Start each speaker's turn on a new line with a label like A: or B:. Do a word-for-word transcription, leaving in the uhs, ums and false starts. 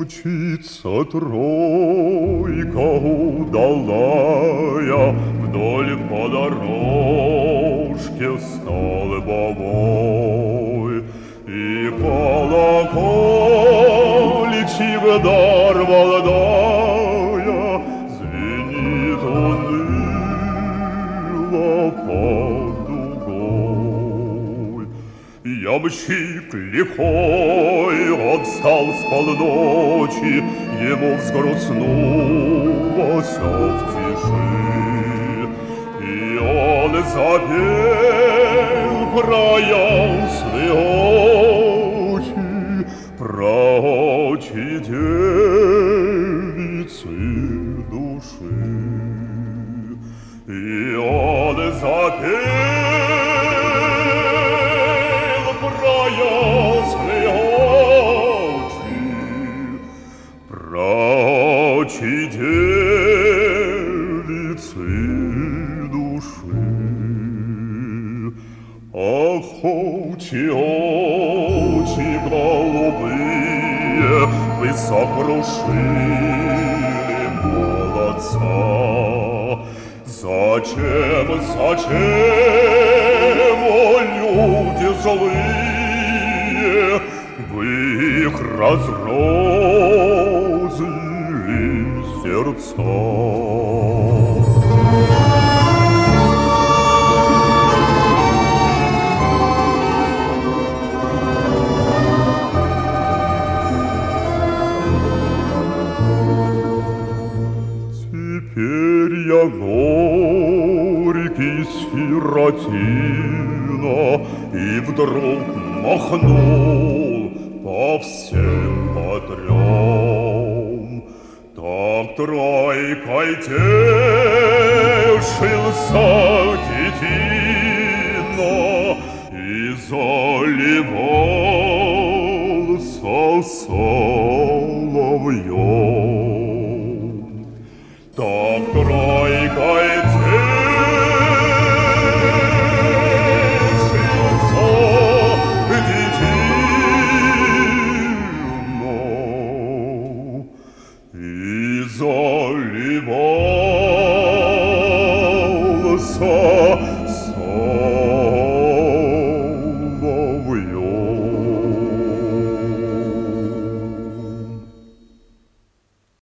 A: Мчится тройка удалая вдоль по дорожке столбовой, и колокольчик дар молодая звенит уныло под дугой. Ямщик лихой отстал с полночи, ему взгрустнулось в тиши, и он запел про ясные очи, про очи девицы души. И он запел про ясные очи, про очи девицы души. Ах, очи, очи голубые, вы сокрушили молодца. Зачем, зачем, о люди злые, вы их разрозили сердца? Теперь я горький сиротина и вдруг махнул по всем подрям. Так тройкой тешился детина и заливался соловьем. Так тройкой тешился детина и за